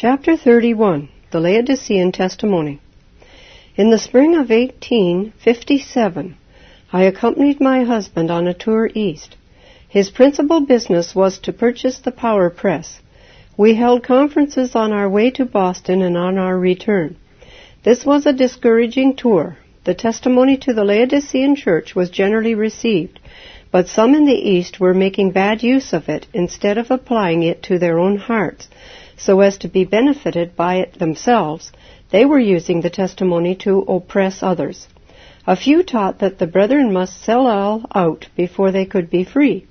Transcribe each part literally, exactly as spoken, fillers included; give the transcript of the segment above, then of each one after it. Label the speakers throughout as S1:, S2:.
S1: Chapter thirty-one. The Laodicean Testimony. In the spring of eighteen fifty-seven, I accompanied my husband on a tour east. His principal business was to purchase the Power Press. We held conferences on our way to Boston and on our return. This was a discouraging tour. The testimony to the Laodicean church was generally received, but some in the East were making bad use of it instead of applying it to their own hearts, so as to be benefited by it themselves. They were using the testimony to oppress others. A few taught that the brethren must sell all out before they could be free.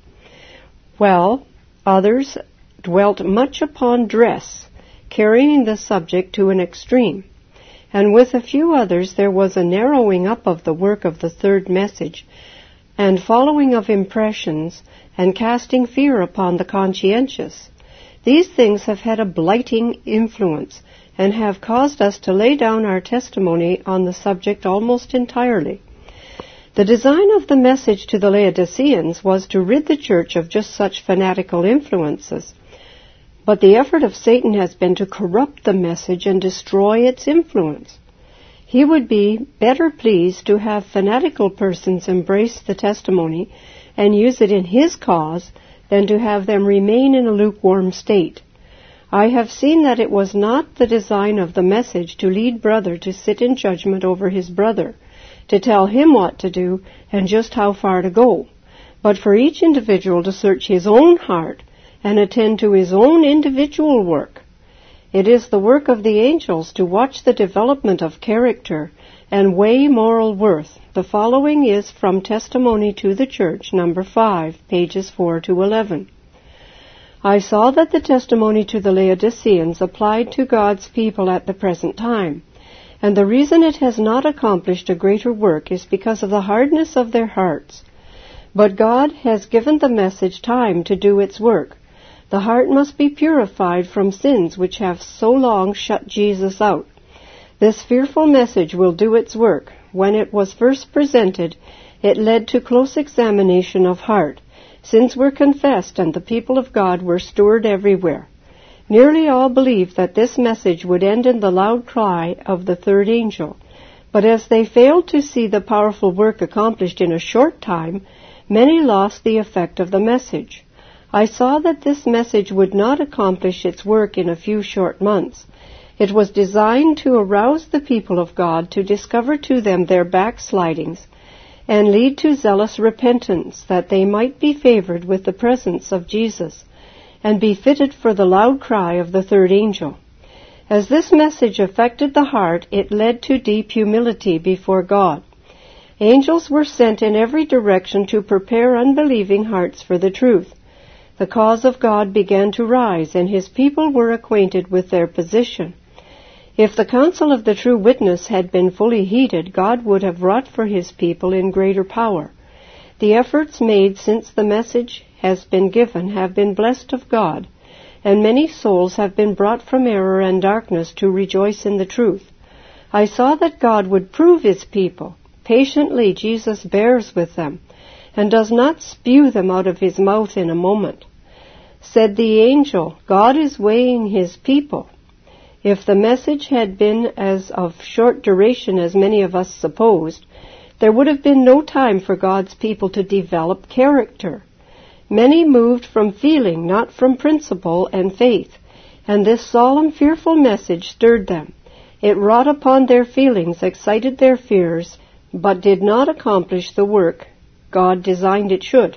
S1: Well, others dwelt much upon dress, carrying the subject to an extreme. And with a few others there was a narrowing up of the work of the third message, and following of impressions, and casting fear upon the conscientious. These things have had a blighting influence, and have caused us to lay down our testimony on the subject almost entirely. The design of the message to the Laodiceans was to rid the church of just such fanatical influences. But the effort of Satan has been to corrupt the message and destroy its influence. He would be better pleased to have fanatical persons embrace the testimony and use it in his cause than to have them remain in a lukewarm state. I have seen that it was not the design of the message to lead brother to sit in judgment over his brother, to tell him what to do and just how far to go, but for each individual to search his own heart and attend to his own individual work. It is the work of the angels to watch the development of character and weigh moral worth. The following is from Testimony to the Church, number five, pages four to eleven. I saw that the testimony to the Laodiceans applied to God's people at the present time, and the reason it has not accomplished a greater work is because of the hardness of their hearts. But God has given the message time to do its work. The heart must be purified from sins which have so long shut Jesus out. This fearful message will do its work. When it was first presented, it led to close examination of heart. Sins were confessed, and the people of God were stirred everywhere. Nearly all believed that this message would end in the loud cry of the third angel. But as they failed to see the powerful work accomplished in a short time, many lost the effect of the message. I saw that this message would not accomplish its work in a few short months. It was designed to arouse the people of God to discover to them their backslidings and lead to zealous repentance, that they might be favored with the presence of Jesus and be fitted for the loud cry of the third angel. As this message affected the heart, it led to deep humility before God. Angels were sent in every direction to prepare unbelieving hearts for the truth. The cause of God began to rise, and his people were acquainted with their position. If the counsel of the true witness had been fully heeded, God would have wrought for his people in greater power. The efforts made since the message has been given have been blessed of God, and many souls have been brought from error and darkness to rejoice in the truth. I saw that God would prove his people. Patiently Jesus bears with them, and does not spew them out of his mouth in a moment. Said the angel, God is weighing his people. If the message had been as of short duration as many of us supposed, there would have been no time for God's people to develop character. Many moved from feeling, not from principle and faith, and this solemn, fearful message stirred them. It wrought upon their feelings, excited their fears, but did not accomplish the work God designed it should.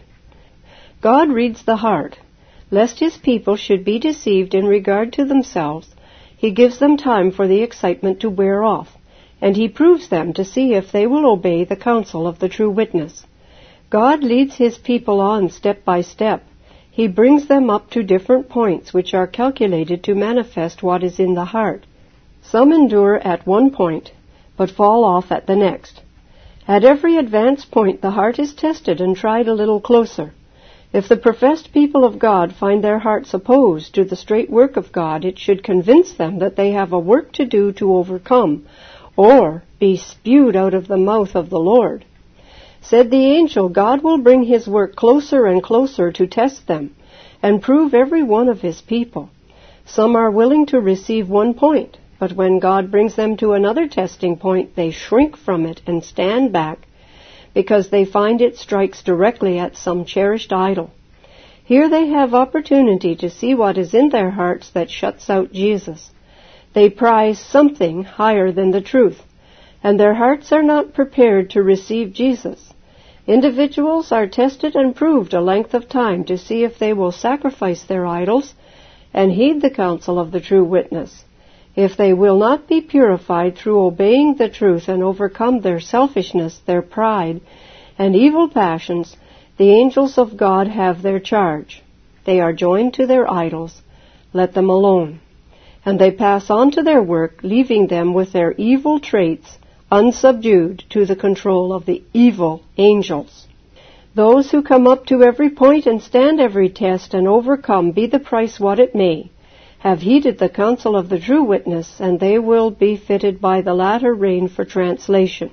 S1: God reads the heart. Lest his people should be deceived in regard to themselves, he gives them time for the excitement to wear off, and he proves them to see if they will obey the counsel of the true witness. God leads his people on step by step. He brings them up to different points which are calculated to manifest what is in the heart. Some endure at one point, but fall off at the next. At every advanced point the heart is tested and tried a little closer. If the professed people of God find their hearts opposed to the straight work of God, it should convince them that they have a work to do to overcome, or be spewed out of the mouth of the Lord. Said the angel, God will bring his work closer and closer to test them, and prove every one of his people. Some are willing to receive one point, but when God brings them to another testing point, they shrink from it and stand back because they find it strikes directly at some cherished idol. Here they have opportunity to see what is in their hearts that shuts out Jesus. They prize something higher than the truth, and their hearts are not prepared to receive Jesus. Individuals are tested and proved a length of time to see if they will sacrifice their idols and heed the counsel of the true witness. If they will not be purified through obeying the truth and overcome their selfishness, their pride, and evil passions, the angels of God have their charge. They are joined to their idols. Let them alone. And they pass on to their work, leaving them with their evil traits unsubdued to the control of the evil angels. Those who come up to every point and stand every test and overcome, be the price what it may, have heeded the counsel of the true witness, and they will be fitted by the latter rain for translation.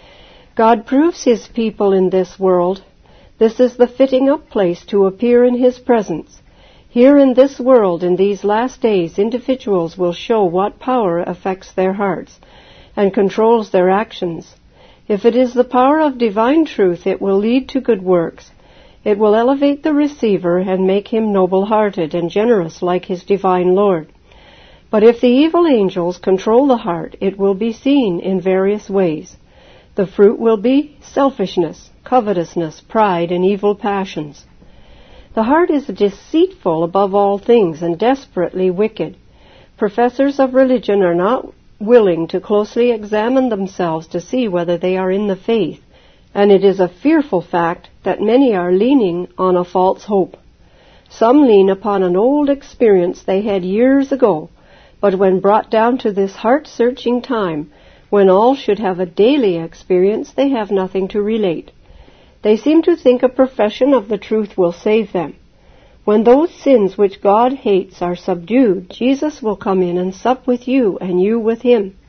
S1: God proves His people in this world. This is the fitting up place to appear in His presence. Here in this world, in these last days, individuals will show what power affects their hearts and controls their actions. If it is the power of divine truth, it will lead to good works. It will elevate the receiver and make him noble-hearted and generous like his divine Lord. But if the evil angels control the heart, it will be seen in various ways. The fruit will be selfishness, covetousness, pride, and evil passions. The heart is deceitful above all things and desperately wicked. Professors of religion are not willing to closely examine themselves to see whether they are in the faith, and it is a fearful fact that many are leaning on a false hope. Some lean upon an old experience they had years ago, but when brought down to this heart-searching time, when all should have a daily experience, they have nothing to relate. They seem to think a profession of the truth will save them. When those sins which God hates are subdued, Jesus will come in and sup with you, and you with Him.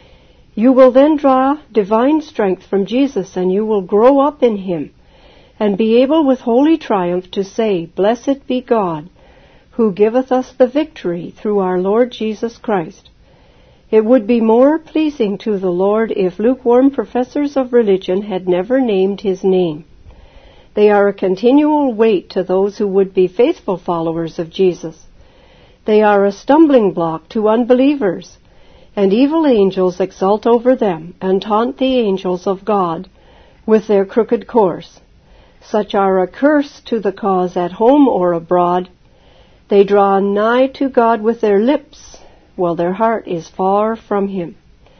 S1: You will then draw divine strength from Jesus, and you will grow up in Him, and be able with holy triumph to say, Blessed be God, who giveth us the victory through our Lord Jesus Christ. It would be more pleasing to the Lord if lukewarm professors of religion had never named His name. They are a continual weight to those who would be faithful followers of Jesus. They are a stumbling block to unbelievers, and evil angels exult over them and taunt the angels of God with their crooked course. Such are a curse to the cause at home or abroad. They draw nigh to God with their lips, while their heart is far from Him.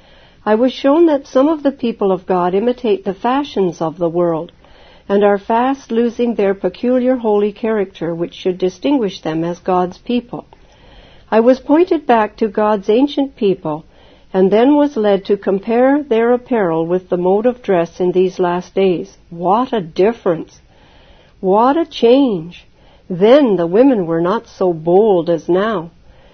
S1: I was shown that some of the people of God imitate the fashions of the world, and are fast losing their peculiar holy character which should distinguish them as God's people. I was pointed back to God's ancient people, and then was led to compare their apparel with the mode of dress in these last days. What a difference! What a change! Then the women were not so bold as now.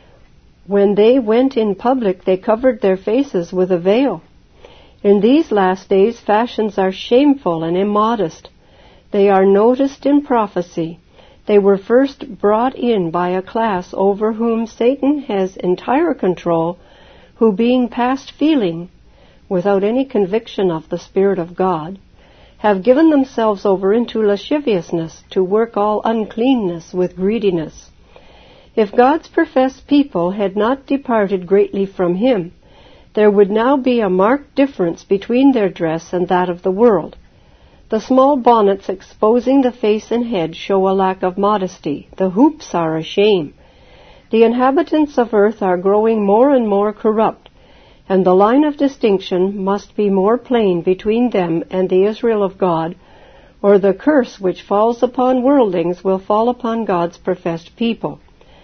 S1: When they went in public, they covered their faces with a veil. In these last days, fashions are shameful and immodest. They are noticed in prophecy. They were first brought in by a class over whom Satan has entire control, who, being past feeling, without any conviction of the Spirit of God, have given themselves over into lasciviousness to work all uncleanness with greediness. If God's professed people had not departed greatly from Him, there would now be a marked difference between their dress and that of the world. The small bonnets exposing the face and head show a lack of modesty. The hoops are a shame. The inhabitants of earth are growing more and more corrupt, and the line of distinction must be more plain between them and the Israel of God, or the curse which falls upon worldlings will fall upon God's professed people.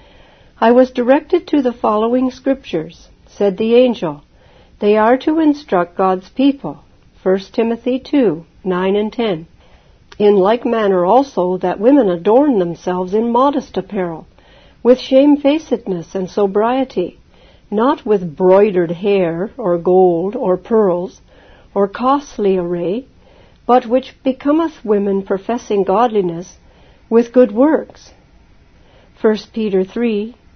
S1: I was directed to the following scriptures. Said the angel, They are to instruct God's people. First Timothy two, nine and ten. In like manner also that women adorn themselves in modest apparel, with shamefacedness and sobriety, not with broidered hair, or gold, or pearls, or costly array, but which becometh women professing godliness, with good works. First Peter three,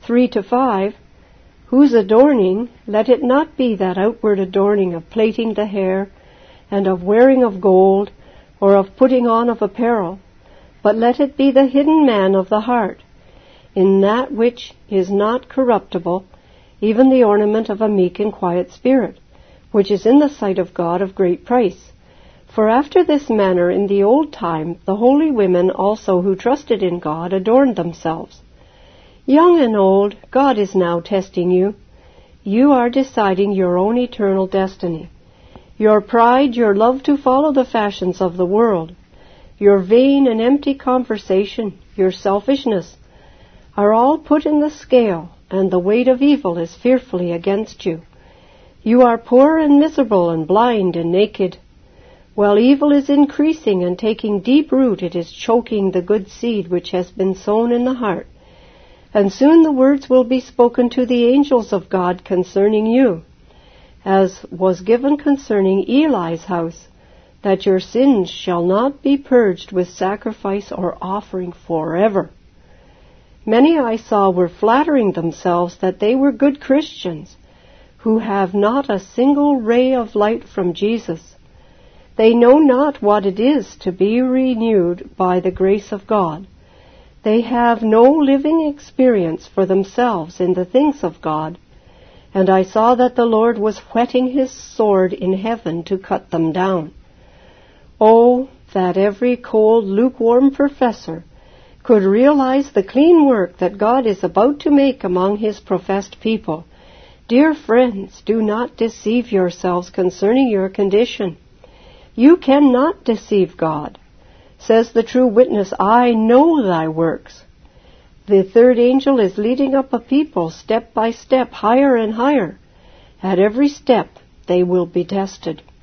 S1: three to five, whose adorning, let it not be that outward adorning of plaiting the hair, and of wearing of gold, or of putting on of apparel, but let it be the hidden man of the heart, in that which is not corruptible, even the ornament of a meek and quiet spirit, which is in the sight of God of great price. For after this manner in the old time the holy women also who trusted in God adorned themselves. Young and old, God is now testing you. You are deciding your own eternal destiny. Your pride, your love to follow the fashions of the world, your vain and empty conversation, your selfishness, are all put in the scale, and the weight of evil is fearfully against you. You are poor and miserable and blind and naked. While evil is increasing and taking deep root, it is choking the good seed which has been sown in the heart. And soon the words will be spoken to the angels of God concerning you, as was given concerning Eli's house, that your sins shall not be purged with sacrifice or offering forever. Many I saw were flattering themselves that they were good Christians, who have not a single ray of light from Jesus. They know not what it is to be renewed by the grace of God. They have no living experience for themselves in the things of God, and I saw that the Lord was whetting his sword in heaven to cut them down. Oh, that every cold, lukewarm professor could realize the clean work that God is about to make among his professed people. Dear friends, do not deceive yourselves concerning your condition. You cannot deceive God. Says the true witness, I know thy works. The third angel is leading up a people step by step, higher and higher. At every step they will be tested.